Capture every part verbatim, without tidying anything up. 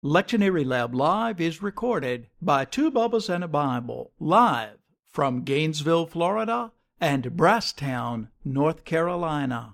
Lectionary Lab Live is recorded by Two Bubbas and a Bible, live from Gainesville, Florida, and Brasstown, North Carolina.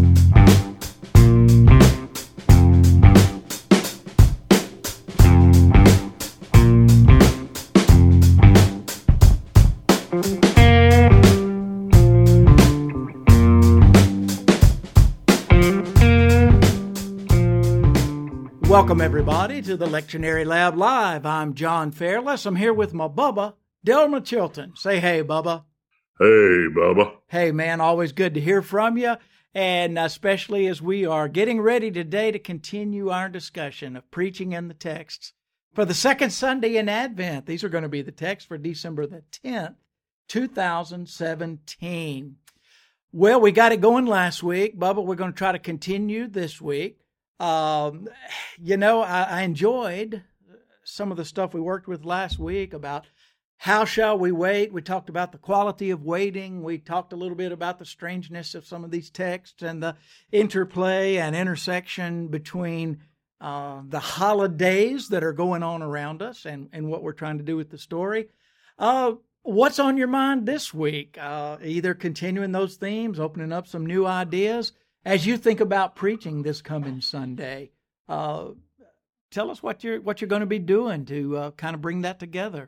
Welcome, everybody, to the Lectionary Lab Live. I'm John Fairless. I'm here with my Bubba, Delmer Chilton. Say hey, Bubba. Hey, Bubba. Hey, man, always good to hear from you, and especially as we are getting ready today to continue our discussion of preaching in the texts for the second Sunday in Advent. These are going to be the texts for December the tenth, two thousand seventeen. Well, we got it going last week, Bubba. We're going to try to continue this week. Um, you know, I, I enjoyed some of the stuff we worked with last week about how shall we wait. We talked about the quality of waiting. We talked a little bit about the strangeness of some of these texts and the interplay and intersection between uh, the holidays that are going on around us and, and what we're trying to do with the story. Uh, what's on your mind this week? Uh, either continuing those themes, opening up some new ideas. As you think about preaching this coming Sunday, uh, tell us what you're what you're going to be doing to uh, kind of bring that together.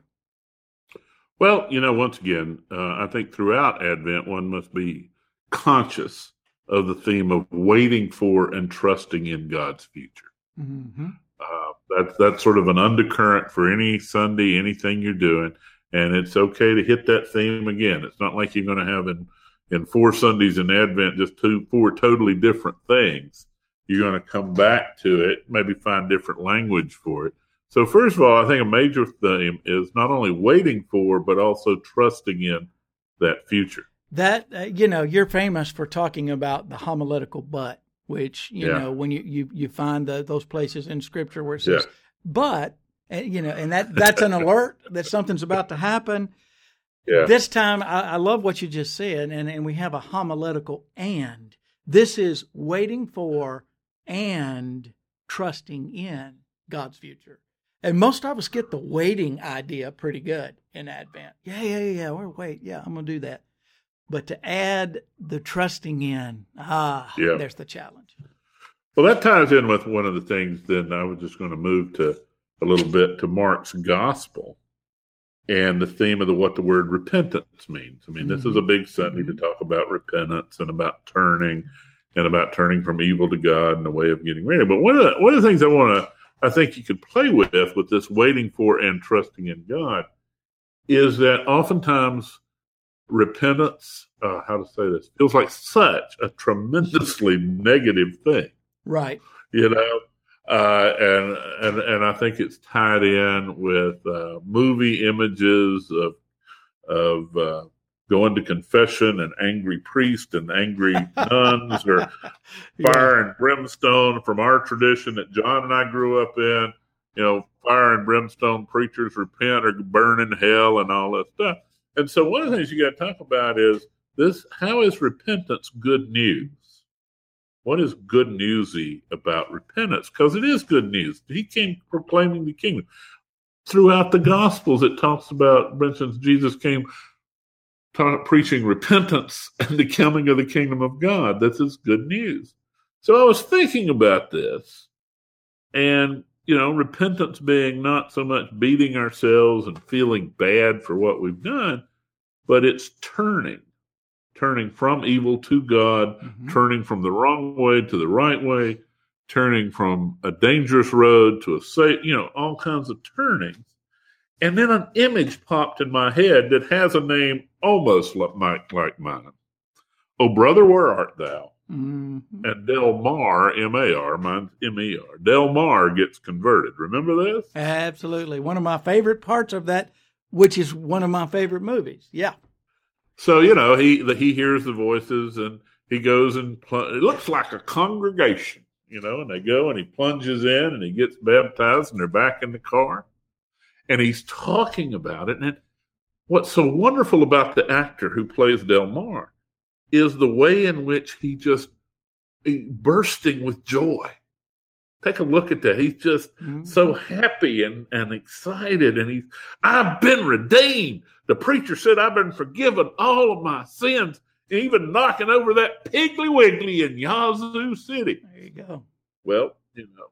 Well, you know, once again, uh, I think throughout Advent, one must be conscious of the theme of waiting for and trusting in God's future. Mm-hmm. Uh, that's that's sort of an undercurrent for any Sunday, anything you're doing, and it's okay to hit that theme again. It's not like you're going to have in in four Sundays in Advent, just two, four totally different things. You're going to come back to it, maybe find different language for it. So first of all, I think a major theme is not only waiting for, but also trusting in that future. That, uh, you know, you're famous for talking about the homiletical but, which, you yeah. know, when you, you, you find the, those places in Scripture where it says, yeah. but, you know, and that that's an alert that something's about to happen. Yeah. This time, I, I love what you just said, and, and we have a homiletical and. This is waiting for and trusting in God's future. And most of us get the waiting idea pretty good in Advent. Yeah, yeah, yeah, we're wait. Yeah, I'm going to do that. But to add the trusting in, ah, yeah. There's the challenge. Well, that ties in with one of the things, then I was just going to move to a little bit to Mark's gospel. And the theme of the what the word repentance means. I mean, mm-hmm. this is a big Sunday to talk about repentance and about turning and about turning from evil to God and a way of getting ready. But one of the, one of the things I want to, I think you could play with, with this waiting for and trusting in God is that oftentimes repentance, uh, how to say this, feels like such a tremendously negative thing. Right. You know? Uh, and, and, and I think it's tied in with, uh, movie images of, of, uh, going to confession and angry priest and angry nuns or yeah. fire and brimstone from our tradition that John and I grew up in, you know, fire and brimstone preachers repent or burn in hell and all that stuff. And so one of the things you got to talk about is this, how is repentance good news? What is good newsy about repentance? Because it is good news. He came proclaiming the kingdom. Throughout the Gospels, it talks about, for instance, Jesus came ta- preaching repentance and the coming of the kingdom of God. This is good news. So I was thinking about this, and, you know, repentance being not so much beating ourselves and feeling bad for what we've done, but it's turning. Turning from evil to God, mm-hmm. turning from the wrong way to the right way, turning from a dangerous road to a safe, you know, all kinds of turnings. And then an image popped in my head that has a name almost like, like mine. Oh, brother, where art thou? Mm-hmm. And Del Mar, M A R, mine's M E R. Del Mar gets converted. Remember this? Absolutely. One of my favorite parts of that, which is one of my favorite movies. Yeah. So, you know, he the, he hears the voices and he goes and pl- it looks like a congregation, you know, and they go and he plunges in and he gets baptized and they're back in the car. And he's talking about it. And what's so wonderful about the actor who plays Del Mar is the way in which he just he, bursting with joy take a look at that. He's just mm-hmm. so happy and, and excited. And he's, I've been redeemed. The preacher said, I've been forgiven all of my sins, even knocking over that Piggly Wiggly in Yazoo City. There you go. Well, you know,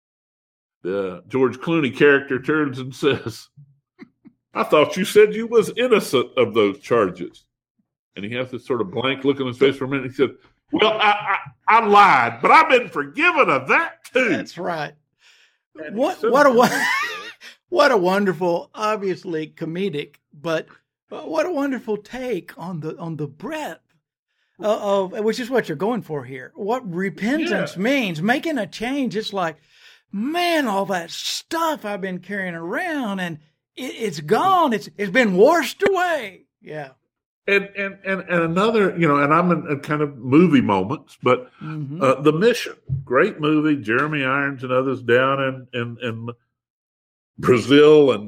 the George Clooney character turns and says, I thought you said you was innocent of those charges. And he has this sort of blank look on his face for a minute. He said, well, I, I, I lied, but I've been forgiven of that too. That's right. And what what a what a wonderful, obviously comedic, but what a wonderful take on the on the breadth of, of which is what you're going for here. What repentance yeah. means, making a change. It's like, man, all that stuff I've been carrying around, and it, it's gone. It's it's been washed away. Yeah. And, and and and another, you know, and I'm in a kind of movie moments, but mm-hmm. uh, The Mission, great movie, Jeremy Irons and others down in in, in Brazil, and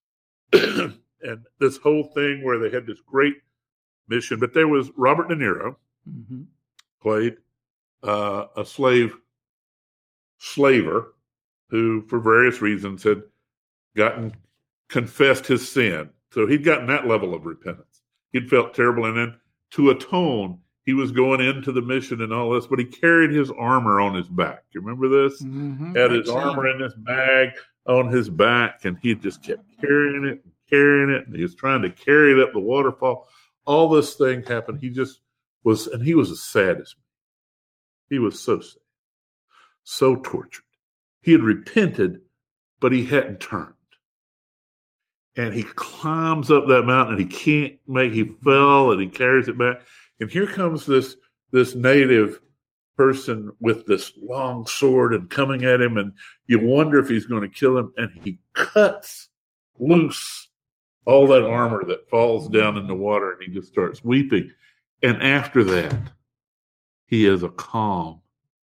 and this whole thing where they had this great mission. But there was Robert De Niro, mm-hmm. played uh, a slave slaver who, for various reasons, had gotten confessed his sin, so he'd gotten that level of repentance. He'd felt terrible, and then to atone, he was going into the mission and all this, but he carried his armor on his back. You remember this? Mm-hmm. Had his armor in this bag on his back, and he just kept carrying it and carrying it, and he was trying to carry it up the waterfall. All this thing happened. He just was, and he was the saddest man. He was so sad, so tortured. He had repented, but he hadn't turned. And he climbs up that mountain, and he can't make, he fell, and he carries it back. And here comes this, this native person with this long sword and coming at him, and you wonder if he's going to kill him. And he cuts loose all that armor that falls down in the water, and he just starts weeping. And after that, he has a calm,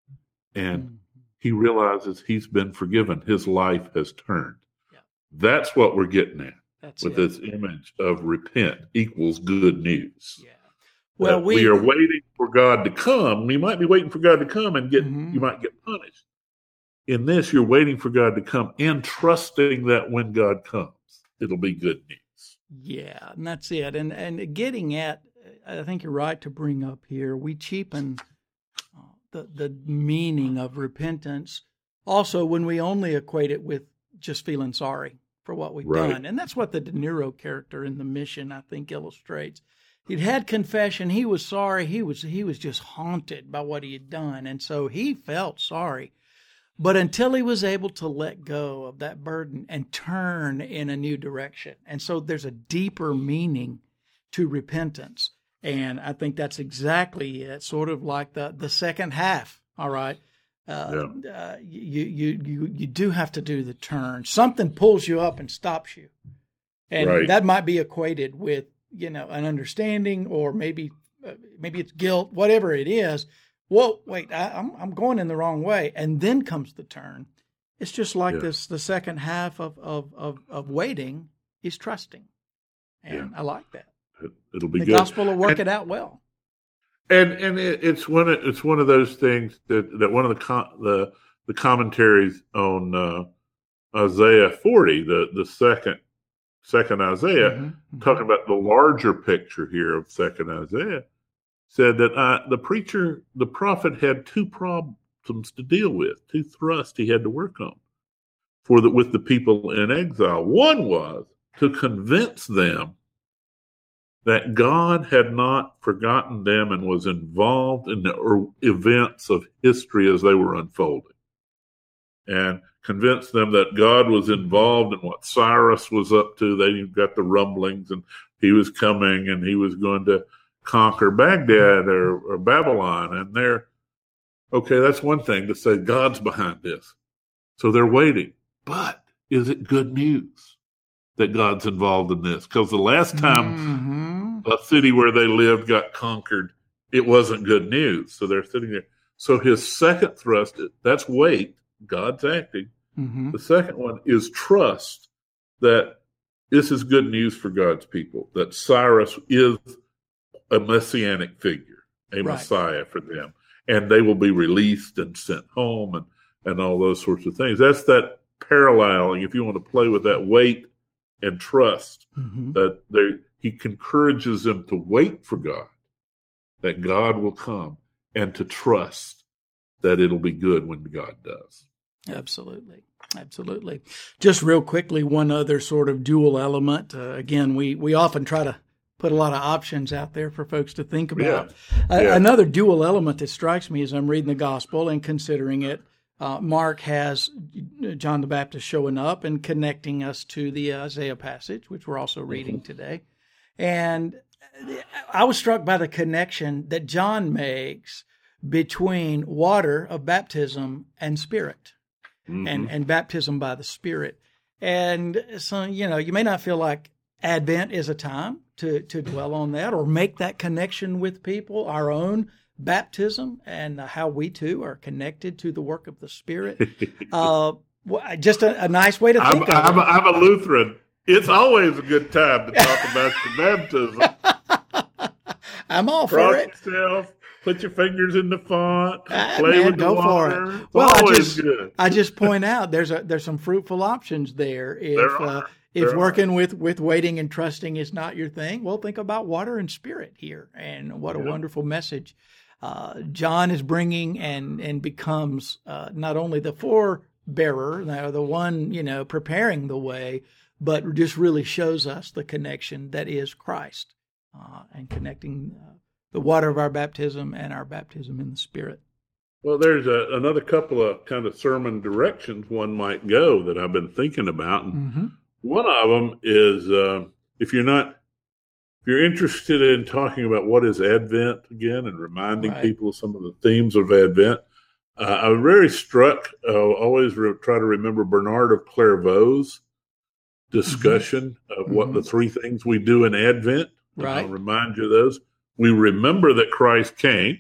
and he realizes he's been forgiven. His life has turned. Yeah. That's what we're getting at. That's with it. This image of repent equals good news. Yeah. Well, we, we are waiting for God to come. We might be waiting for God to come and get, mm-hmm. you might get punished. In this, you're waiting for God to come and trusting that when God comes, it'll be good news. Yeah, and that's it. And and getting at, I think you're right to bring up here, we cheapen uh, the, the meaning of repentance also when we only equate it with just feeling sorry for what we've right. done. And that's what the De Niro character in The Mission, I think, illustrates. He'd had confession. He was sorry. He was he was just haunted by what he had done. And so he felt sorry. But until he was able to let go of that burden and turn in a new direction. And so there's a deeper meaning to repentance. And I think that's exactly it, sort of like the, the second half, all right? Uh, yeah. uh, you, you you you do have to do the turn. Something pulls you up and stops you, and right. that might be equated with you know an understanding, or maybe uh, maybe it's guilt, whatever it is. Whoa, wait, I, I'm I'm going in the wrong way, and then comes the turn. It's just like yeah. this. The second half of of of, of waiting is trusting, and yeah. I like that. It, it'll be the good. gospel will work and, it out well. And and it, it's one of, it's one of those things that, that one of the com, the the commentaries on uh, Isaiah forty, the, the second second Isaiah, mm-hmm, mm-hmm. talking about the larger picture here of second Isaiah, said that uh, the preacher, the prophet, had two problems to deal with, two thrusts he had to work on for the with the people in exile. One was to convince them that God had not forgotten them and was involved in the events of history as they were unfolding. And convince them that God was involved in what Cyrus was up to. They got the rumblings, and he was coming, and he was going to conquer Baghdad or, or Babylon. And they're, okay, that's one thing to say God's behind this. So they're waiting. But is it good news that God's involved in this? Because the last time mm-hmm. a city where they lived got conquered, it wasn't good news. So they're sitting there. So his second thrust, that's wait, God's acting. Mm-hmm. The second one is trust that this is good news for God's people, that Cyrus is a messianic figure, a right. Messiah for them, and they will be released and sent home, and and all those sorts of things. That's that paralleling, if you want to play with that wait and trust, mm-hmm. that they, he encourages them to wait for God, that God will come, and to trust that it'll be good when God does. Absolutely. Absolutely. Just real quickly, one other sort of dual element. Uh, again, we, we often try to put a lot of options out there for folks to think about. Yeah. Uh, yeah. Another dual element that strikes me as I'm reading the gospel and considering it, uh, Mark has John the Baptist showing up and connecting us to the Isaiah passage, which we're also reading mm-hmm. today. And I was struck by the connection that John makes between water of baptism and Spirit. Mm-hmm. And, and baptism by the Spirit. And so, you know, you may not feel like Advent is a time to, to dwell on that or make that connection with people, our own baptism and how we too are connected to the work of the Spirit. Uh, just a, a nice way to think I'm, of I'm, it. I'm a Lutheran. It's always a good time to talk about the baptism. I'm all Cross for it. Yourself. Put your fingers in the font. Ah, play man, with the go water. for it. It's well, I always just good. I just point out there's a there's some fruitful options there. If there are. uh, if there working are. with, with waiting and trusting is not your thing, well, think about water and Spirit here, and what a yeah. wonderful message uh, John is bringing, and and becomes uh, not only the forebearer, the one you know preparing the way, but just really shows us the connection that is Christ uh, and connecting. Uh, the water of our baptism and our baptism in the Spirit. Well, there's a, another couple of kind of sermon directions one might go that I've been thinking about. And mm-hmm. one of them is uh, if you're not, if you're interested in talking about what is Advent again and reminding right. people of some of the themes of Advent, uh, I was very struck, uh, always re- try to remember Bernard of Clairvaux's discussion mm-hmm. of what mm-hmm. the three things we do in Advent. Right. I'll remind you of those. We remember that Christ came.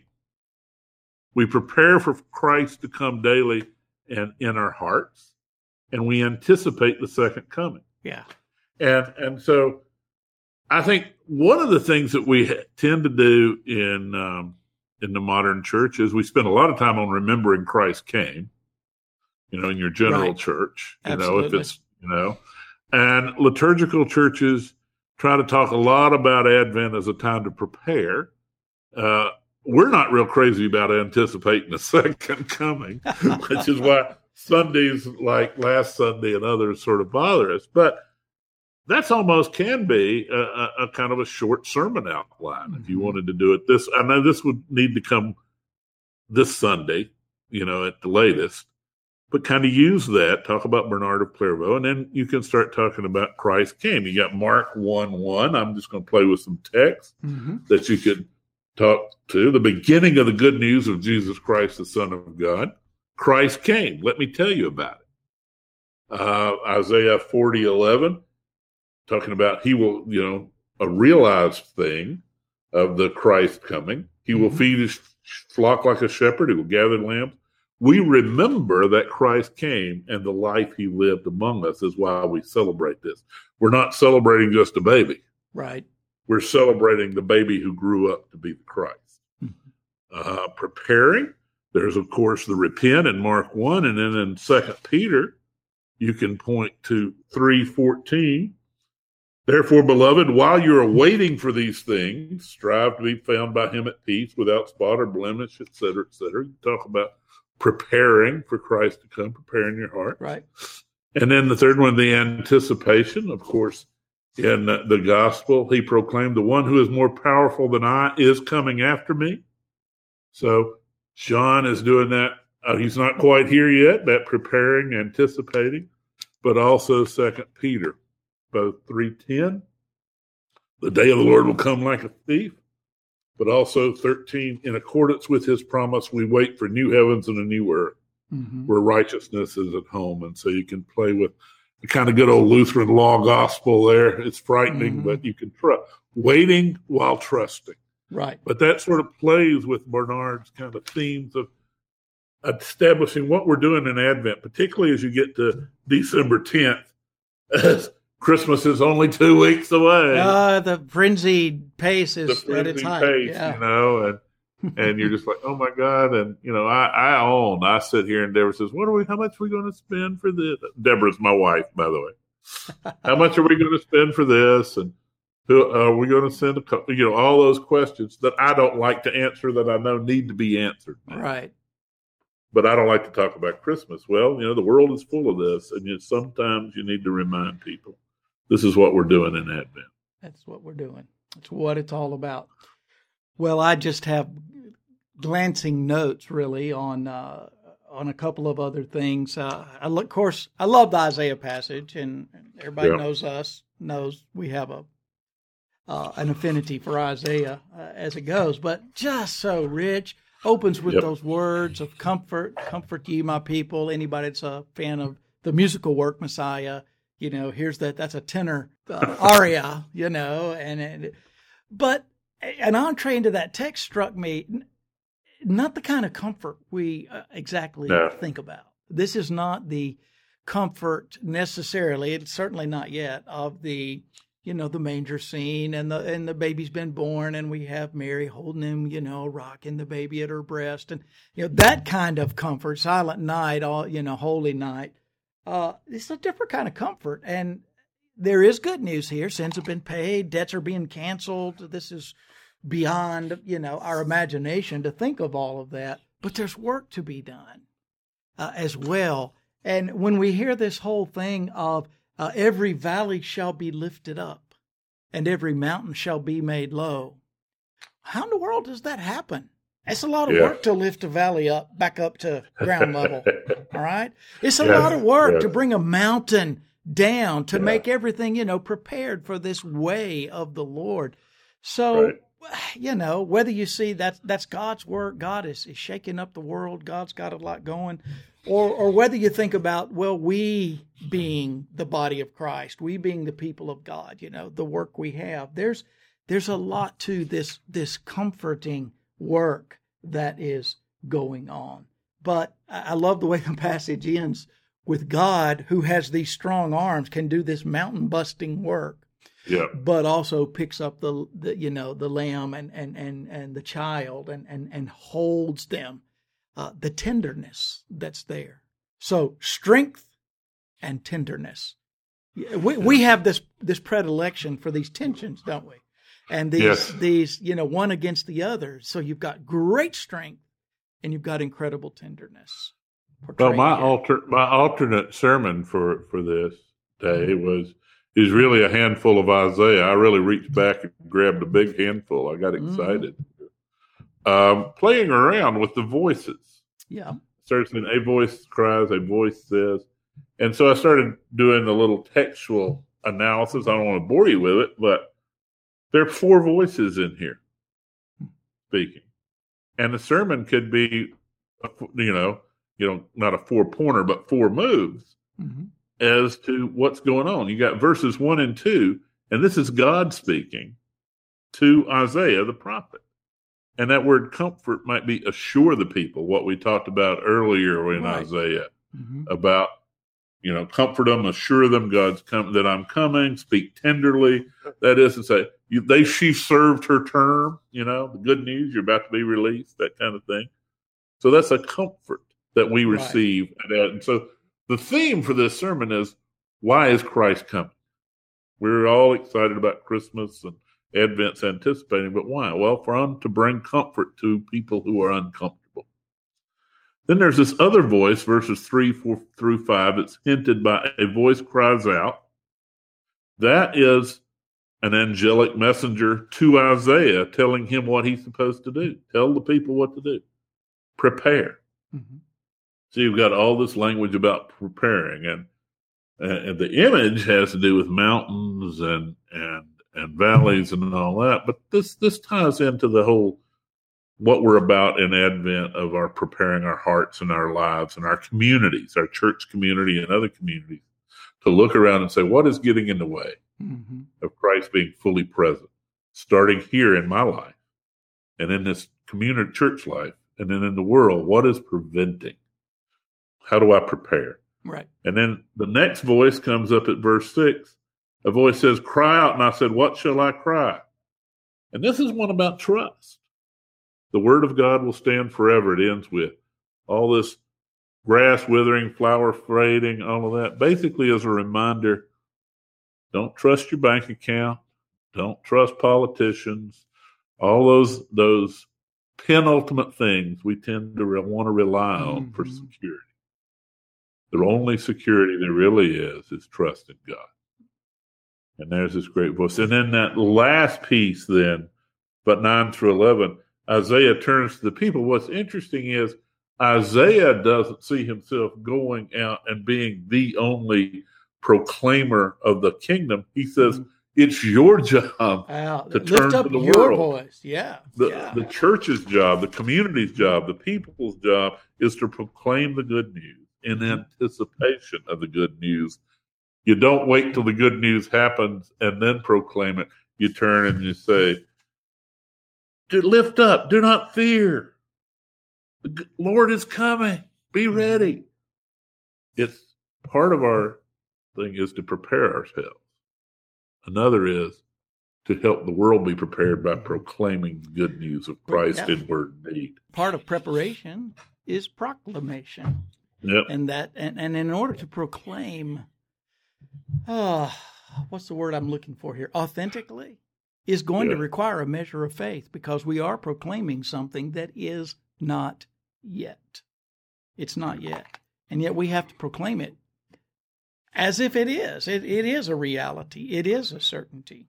We prepare for Christ to come daily and in our hearts, and we anticipate the second coming. Yeah. And and so I think one of the things that we tend to do in um, in the modern church is we spend a lot of time on remembering Christ came, you know, in your general right. church, you Absolutely. know, if it's, you know, and liturgical churches try to talk a lot about Advent as a time to prepare. Uh, we're not real crazy about anticipating the second coming, which is why Sundays like last Sunday and others sort of bother us. But that's almost can be a, a, a kind of a short sermon outline mm-hmm. if you wanted to do it. This I know this would need to come this Sunday, you know, at the latest. But kind of use that, talk about Bernard of Clairvaux, and then you can start talking about Christ came. You got Mark one one. I'm just going to play with some text mm-hmm. that you could talk to. The beginning of the good news of Jesus Christ, the Son of God. Christ came. Let me tell you about it. Uh, Isaiah forty eleven, talking about he will, you know, a realized thing of the Christ coming. He mm-hmm. will feed his flock like a shepherd. He will gather lambs. We remember that Christ came and the life he lived among us is why we celebrate this. We're not celebrating just a baby. Right. We're celebrating the baby who grew up to be the Christ. Mm-hmm. Uh, preparing, there's, of course, the repent in Mark one, and then in Second Peter, you can point to three fourteen. Therefore, beloved, while you are waiting for these things, strive to be found by him at peace, without spot or blemish, et cetera, et cetera. You talk about preparing for Christ to come, preparing your heart. Right. And then the third one, the anticipation. Of course, in the gospel, he proclaimed, the one who is more powerful than I is coming after me. So John is doing that. Uh, he's not quite here yet, that preparing, anticipating, but also Second Peter, both three ten. The day of the Lord will come like a thief. But also thirteen, in accordance with his promise, we wait for new heavens and a new earth mm-hmm. where righteousness is at home. And so you can play with the kind of good old Lutheran law gospel there. It's frightening, mm-hmm. but you can trust. Waiting while trusting. Right. But that sort of plays with Bernard's kind of themes of establishing what we're doing in Advent, particularly as you get to December tenth. Christmas is only two weeks away. Uh, the frenzied pace is the at its height. Pace, yeah. you know, and and you're just like, oh my God. And, you know, I, I own, I sit here and Deborah says, what are we, how much are we going to spend for this? Deborah's my wife, by the way. How much are we going to spend for this? And who, uh, are we going to send a couple, you know, all those questions that I don't like to answer that I know need to be answered. Right. But I don't like to talk about Christmas. Well, you know, the world is full of this. And yet sometimes you need to remind people this is what we're doing in Advent. That's what we're doing. That's what it's all about. Well, I just have glancing notes really on uh, on a couple of other things. Uh, I, of course, I love the Isaiah passage, and everybody yeah. knows us, knows we have a uh, an affinity for Isaiah uh, as it goes, but just so rich. Opens with yep. those words of comfort, comfort ye, my people. Anybody that's a fan of the musical work Messiah, you know, here's that, that's a tenor uh, aria, you know, and, and but an entree into that text struck me, not the kind of comfort we uh, exactly no. think about. This is not the comfort necessarily, it's certainly not yet, of the, you know, the manger scene and the and the baby's been born and we have Mary holding him, you know, rocking the baby at her breast. And, you know, that kind of comfort, silent night, all, you know, holy night. Uh, it's a different kind of comfort. And there is good news here. Sins have been paid. Debts are being canceled. This is beyond, you know, our imagination to think of all of that. But there's work to be done uh, as well. And when we hear this whole thing of uh, every valley shall be lifted up and every mountain shall be made low, how in the world does that happen? It's a lot of yeah. work to lift a valley up, back up to ground level. All right. It's a yes. lot of work yes. to bring a mountain down, to yeah. make everything, you know, prepared for this way of the Lord. So, right. you know, whether you see that that's God's work, God is, is shaking up the world, God's got a lot going, or or whether you think about, well, we being the body of Christ, we being the people of God, you know, the work we have, there's there's a lot to this this comforting work that is going on. But I love the way the passage ends with God, who has these strong arms, can do this mountain busting work. Yeah. But also picks up the, the you know, the lamb and and and, and the child and, and, and holds them. Uh, the tenderness that's there. So strength and tenderness. We we have this this predilection for these tensions, don't we? And these yes. these you know one against the other. So you've got great strength and you've got incredible tenderness. Well, my alter my alternate sermon for for this day mm-hmm. was is really a handful of Isaiah. I really reached back and grabbed a big handful. I got excited. Mm-hmm. Um, playing around with the voices. Yeah. Started saying a voice cries, a voice says. And so I started doing a little textual analysis. I don't want to bore you with it, but there are four voices in here speaking. And the sermon could be, you know, you know, not a four pointer, but four moves mm-hmm. as to what's going on. You got verses one and two, and this is God speaking to Isaiah the prophet. And that word comfort might be assure the people, what we talked about earlier in right. Isaiah mm-hmm. about, you know, comfort them, assure them God's com- that I'm coming, speak tenderly. That is to say, you, they she served her term, you know, the good news, you're about to be released, that kind of thing. So that's a comfort that we receive. Right. And so the theme for this sermon is, why is Christ coming? We're all excited about Christmas and Advent's anticipating, but why? Well, for him to bring comfort to people who are uncomfortable. Then there's this other voice, verses three, four through five, that's hinted by a voice cries out. That is an angelic messenger to Isaiah telling him what he's supposed to do. Tell the people what to do. Prepare. Mm-hmm. So you've got all this language about preparing, and, and the image has to do with mountains and and and valleys and all that. But this this ties into the whole, what we're about in Advent of our preparing our hearts and our lives and our communities, our church community and other communities, to look around and say, what is getting in the way mm-hmm. of Christ being fully present, starting here in my life and in this community church life and then in the world, what is preventing? How do I prepare? Right. And then the next voice comes up at verse six. A voice says, cry out. And I said, what shall I cry? And this is one about trust. The word of God will stand forever. It ends with all this grass withering, flower fading, all of that. Basically, as a reminder, don't trust your bank account. Don't trust politicians. All those those penultimate things we tend to re- want to rely on mm-hmm. for security. The only security there really is is trust in God. And there's this great voice. And then that last piece then, but nine through eleven, Isaiah turns to the people. What's interesting is Isaiah doesn't see himself going out and being the only proclaimer of the kingdom. He says, mm-hmm. it's your job wow. to Lift turn up to the your world. Voice. Yeah. The, yeah. the church's job, the community's job, the people's job is to proclaim the good news in anticipation of the good news. You don't wait till the good news happens and then proclaim it. You turn and you say, lift up, do not fear. The Lord is coming. Be ready. It's part of our thing is to prepare ourselves. Another is to help the world be prepared by proclaiming the good news of Christ yeah. in word and deed. Part of preparation is proclamation. Yep. And that and, and in order to proclaim uh, what's the word I'm looking for here? Authentically is going yeah. to require a measure of faith because we are proclaiming something that is not yet. It's not yet. And yet we have to proclaim it as if it is. It, it is a reality. It is a certainty.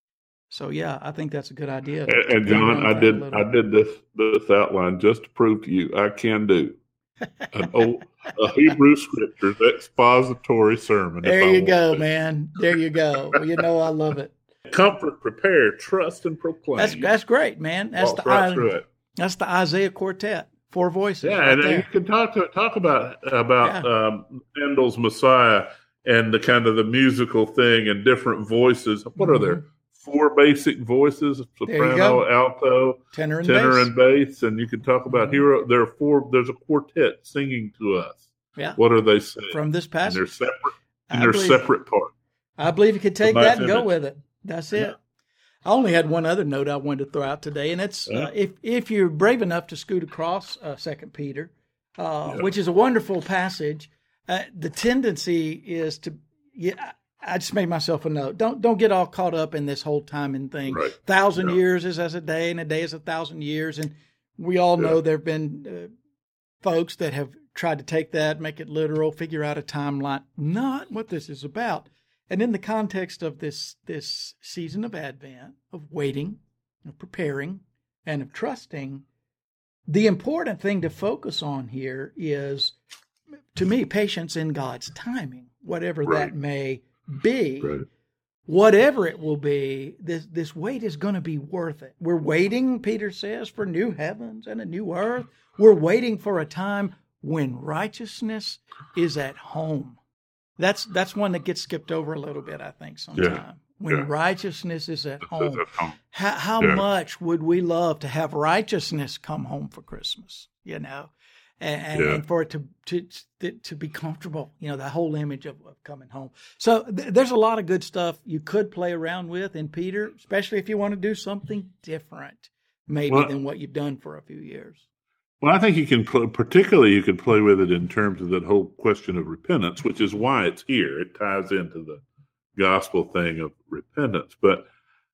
So, yeah, I think that's a good idea. And, and John, I did I did this this outline just to prove to you I can do an old a Hebrew Scriptures expository sermon. There you go, man. There you go. Well, you know I love it. Comfort, prepare, trust, and proclaim. That's that's great, man. That's Walk the right through it. That's the Isaiah Quartet. Four voices. Yeah, right and there. you can talk to, talk about about yeah. um, Handel's Messiah and the kind of the musical thing and different voices. What mm-hmm. are there? Four basic voices: soprano, alto, tenor, and, tenor bass. and bass. And you can talk about mm-hmm. hero. There are four. There's a quartet singing to us. Yeah. What are they saying from this passage? And they're separate. And they're separate parts. I believe you could take that and image. go with it. That's it. Yeah. I only had one other note I wanted to throw out today, and it's yeah. uh, if if you're brave enough to scoot across uh, Second Peter, uh, yeah. which is a wonderful passage. Uh, the tendency is to, yeah, I just made myself a note. Don't don't get all caught up in this whole timing thing. Right. Thousand yeah. years is as a day, and a day is a thousand years, and we all know yeah. there have been uh, folks that have tried to take that, make it literal, figure out a timeline. Not what this is about. And in the context of this this season of Advent, of waiting, of preparing, and of trusting, the important thing to focus on here is, to me, patience in God's timing, whatever right. that may be. Right. Whatever it will be, this, this wait is going to be worth it. We're waiting, Peter says, for new heavens and a new earth. We're waiting for a time when righteousness is at home. That's that's one that gets skipped over a little bit, I think, sometimes. Yeah. When yeah. righteousness is at home. At home. How, how yeah. much would we love to have righteousness come home for Christmas, you know, and, yeah. and for it to, to to be comfortable, you know, the whole image of, of coming home. So th- there's a lot of good stuff you could play around with in Peter, especially if you want to do something different, maybe, well, than what you've done for a few years. Well, I think you can, play, particularly you can play with it in terms of that whole question of repentance, which is why it's here. It ties into the gospel thing of repentance. But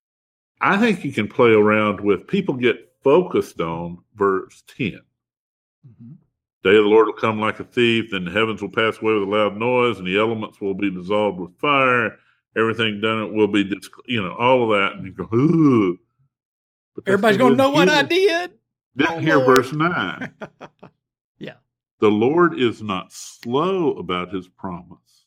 I think you can play around with, people get focused on verse ten. Mm-hmm. Day of the Lord will come like a thief, then the heavens will pass away with a loud noise, and the elements will be dissolved with fire. Everything done it will be, you know, all of that. And you go, ooh. Everybody's going to know what I did. Then oh, hear Lord. Verse nine. yeah. The Lord is not slow about his promise,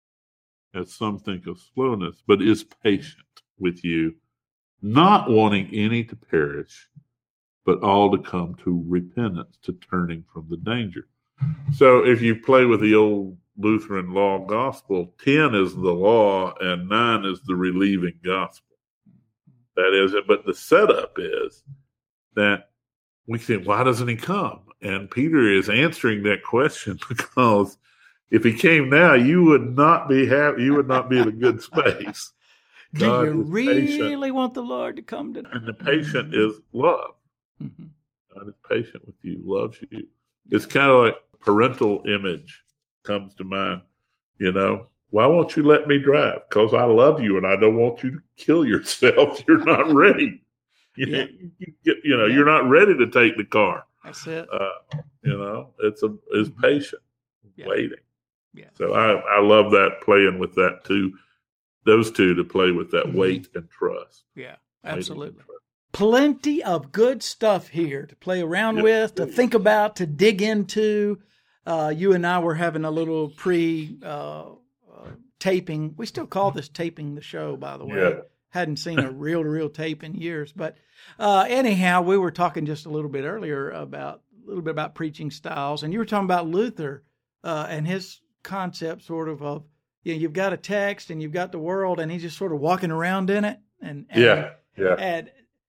as some think of slowness, but is patient with you, not wanting any to perish, but all to come to repentance, to turning from the danger. So if you play with the old Lutheran law gospel, ten is the law and nine is the relieving gospel. That is it. But the setup is that we think, why doesn't he come? And Peter is answering that question because if he came now, you would not be happy. You would not be in a good space. Do God you really patient. want the Lord to come to? And the patient is love. Mm-hmm. God is patient with you, loves you. It's kind of like parental image comes to mind. You know, why won't you let me drive? Because I love you and I don't want you to kill yourself. You're not ready. You, Yeah. you, get, you know, Yeah. you're not ready to take the car. That's it. Uh, you know, it's a it's patient, Yeah. waiting. Yeah. So I, I love that, playing with that too. Those two to play with that Mhm. wait and trust. Yeah, Waiting absolutely. and trust. Plenty of good stuff here to play around Yep. with, to think about, to dig into. Uh, you and I were having a little pre uh, uh, taping. We still call this taping the show, by the way. Yeah. Hadn't seen a real to real tape in years. But uh, anyhow, we were talking just a little bit earlier about a little bit about preaching styles. And you were talking about Luther uh, and his concept sort of of, you know, you've got a text and you've got the world, and he's just sort of walking around in it. And, and Yeah, yeah. And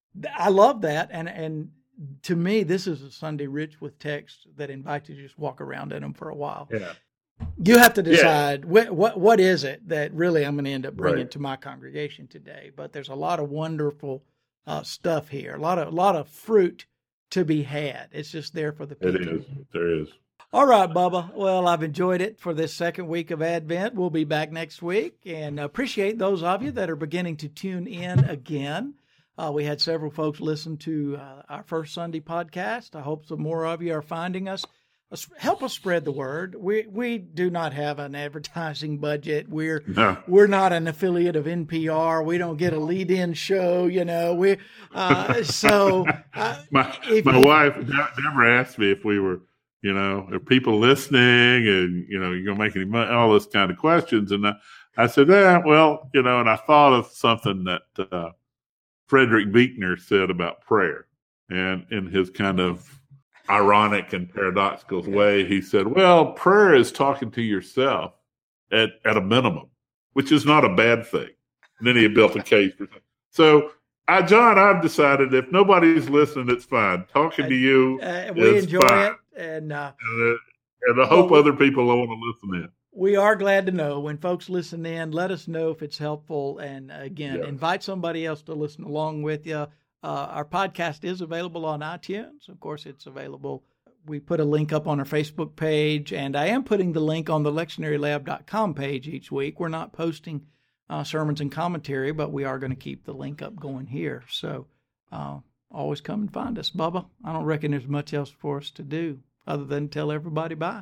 I love that. And, and to me, this is a Sunday rich with texts that invite you to just walk around in them for a while. Yeah. You have to decide what, what what is it that really I'm going to end up bringing Right. to my congregation today. But there's a lot of wonderful uh, stuff here, a lot of a lot of fruit to be had. It's just there for the people. It is. There is. All right, Bubba. Well, I've enjoyed it for this second week of Advent. We'll be back next week, and appreciate those of you that are beginning to tune in again. Uh, we had several folks listen to uh, our first Sunday podcast. I hope some more of you are finding us. Help us spread the word. We we do not have an advertising budget. We're No. we're not an affiliate of N P R. We don't get a lead-in show. You know, we uh, so uh, My if- my if- wife De- Deborah asked me if we were, you know, are people listening, and you know, you're gonna make any money, all this kind of questions, and I, I said, yeah, well, you know, and I thought of something that uh, Frederick Buechner said about prayer, and in his kind of ironic and paradoxical way, he said, well, prayer is talking to yourself at, at a minimum, which is not a bad thing. And then he built a case for that. So, I, John, I've decided if nobody's listening, it's fine. Talking to you uh, we is enjoy fine. it, and uh, And, uh, and I hope Well, other people will want to listen in. we are glad to know when folks listen in. Let us know if it's helpful, and again, Yeah. invite somebody else to listen along with you. Uh, our podcast is available on iTunes. Of course, it's available. We put a link up on our Facebook page, and I am putting the link on the lectionary lab dot com page each week. We're not posting uh, sermons and commentary, but we are going to keep the link up going here. So uh, always come and find us. Bubba, I don't reckon there's much else for us to do other than tell everybody bye.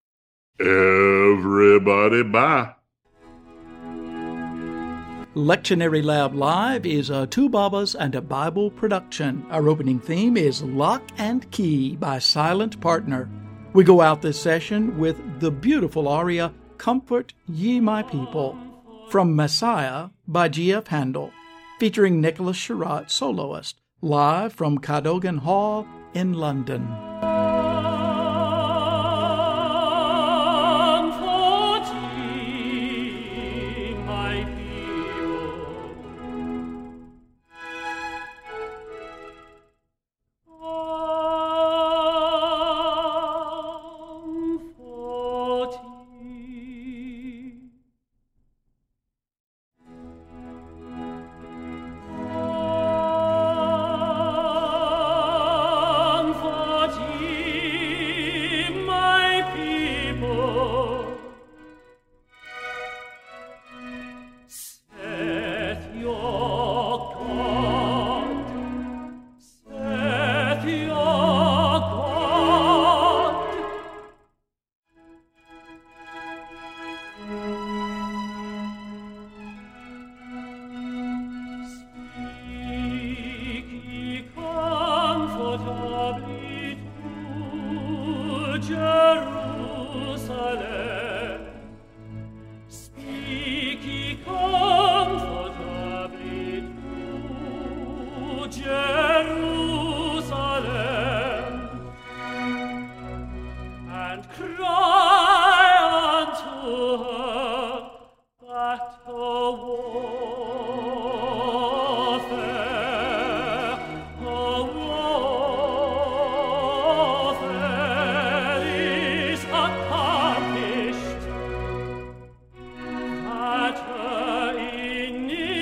Everybody, bye. Lectionary Lab Live is a Two Babas and a Bible production. Our opening theme is Lock and Key by Silent Partner. We go out this session with the beautiful aria Comfort Ye My People from Messiah by G F Handel, featuring Nicholas Sherratt, soloist, live from Cadogan Hall in London.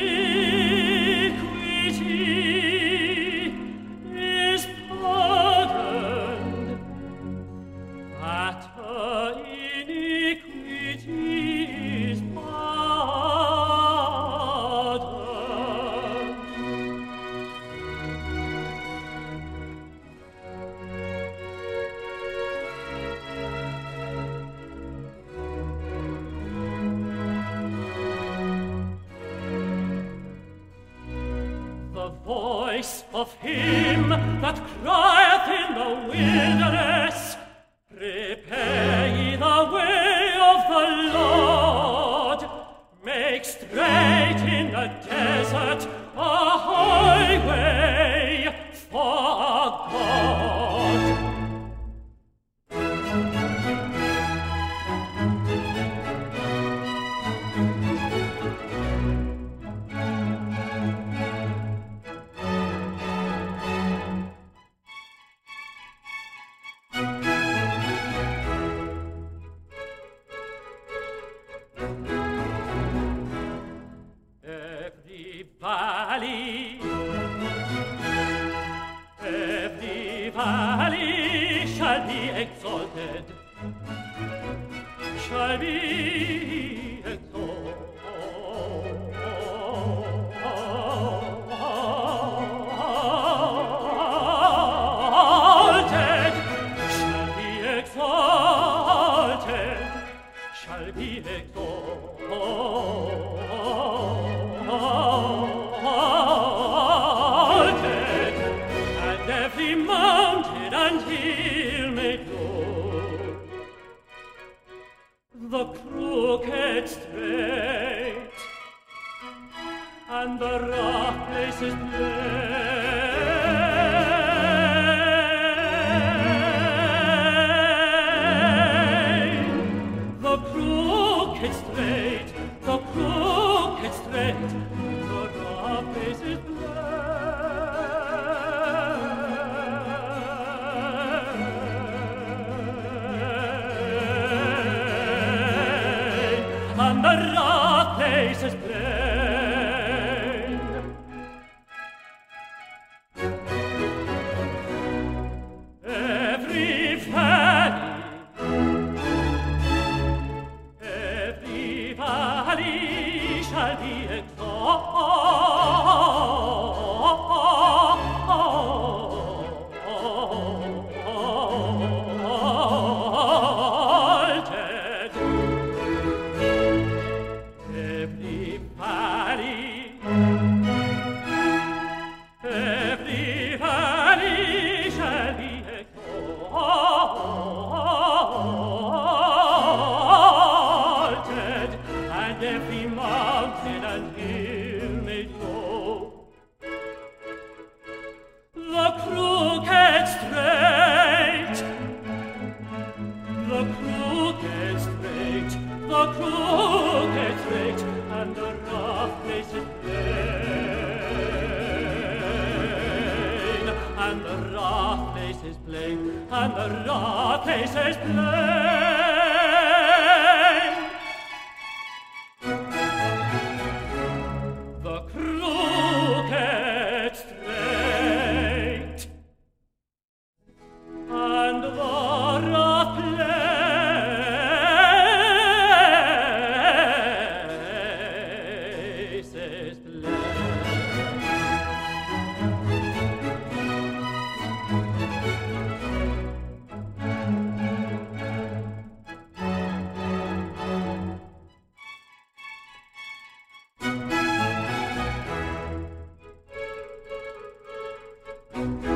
Is pardoned. voice of him that crieth in the wilderness, prepare ye the way of the Lord, make straight in the desert a highway for our God. Every valley, every valley shall be exalted, shall be exalted, shall be exalted, shall be exalted, and every mountain and hill made low, the crooked straight, and the rough places plain. The crooked straight, the crooked straight, the rough places plain, and the rough places plain. Every valley, every valley shall be exalted. Every valley, every valley shall be exalted, and every mountain and hill made low. The crooked straight, the crooked straight, the crooked straight, and the rough places plain, and the rough places plain, and the rough places plain. The crooked straight, and the rough places plain. Thank you.